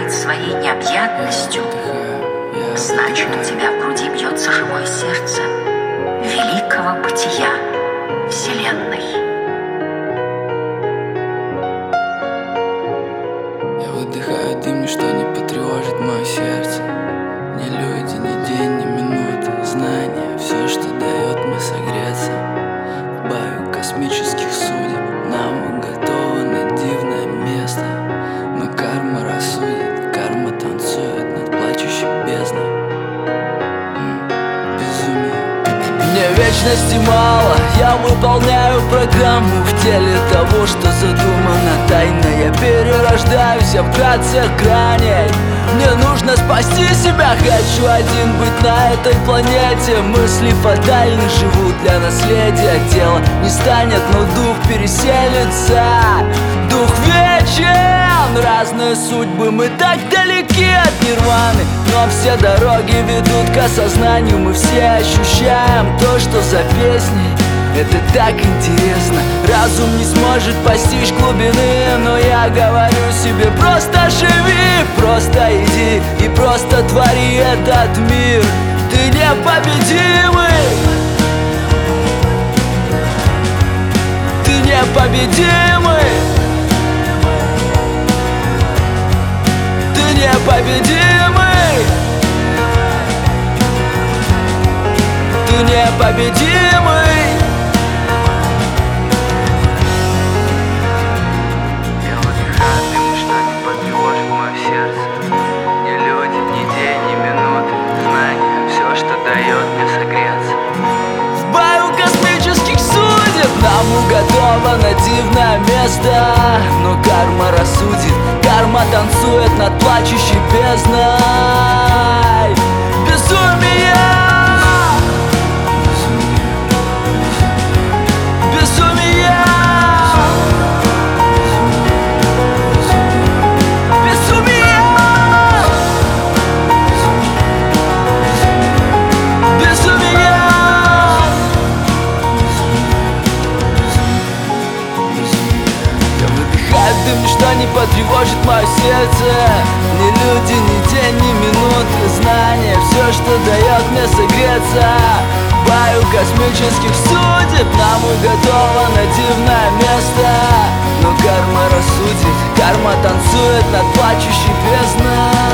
поражает своей необъятностью, значит, у тебя в груди бьется живое сердце великого бытия Вселенной. Я выдыхаю дым, ничто не потревожит мое сердце. Ни люди, ни день, ни минуты. Знания, все, что дает мне согреться. В баю космических судеб нам уготовано дивное место. Но карма рассудит, карма танцует над плачущей бездной. Безумие. Мне вечности мало, я выполняю программу в теле того, что задумано тайно. Я перерождаюсь, я вкратце граней. Мне нужно спасти себя, хочу один быть на этой планете. Мысли фатальны, живут для наследия. Тело не станет, но дух переселится. Дух вечен, разные судьбы, мы так далеки от нирваны. Но все дороги ведут к осознанию. Мы все ощущаем то, что за песней. Это так интересно. Разум не сможет постичь глубины, но я говорю себе: просто живи, просто иди и просто твори этот мир. Ты непобедимый, ты непобедимый, ты непобедимый, ты непобедимый. Нам уготовано дивное место, но карма рассудит, карма танцует над плачущей бездной. Безумие! Безумие! Безумие! Безумие! Дым, ничто не потревожит мое сердце. Ни люди, ни день, ни минуты. Знания, все, что дает мне согреться. В баю космических судеб нам уготовано дивное место. Но карма рассудит, карма танцует над плачущей бездной.